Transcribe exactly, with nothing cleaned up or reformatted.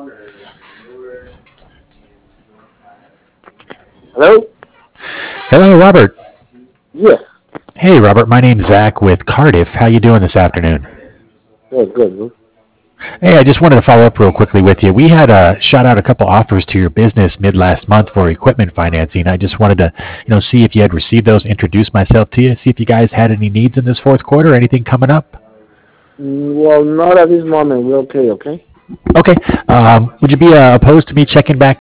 Hello? Hello, Robert. Yes. Hey, Robert. My name's Zach with Cardiff. How you doing this afternoon? Good, good. Good. Hey, I just wanted to follow up real quickly with you. We had uh, shot out a couple offers to your business mid last month for equipment financing. I just wanted to, you know, see if you had received those, introduce myself to you, see if you guys had any needs in this fourth quarter, or anything coming up. Mm, Well, not at this moment. We're okay, okay? Okay. Um, would you be uh, opposed to me checking back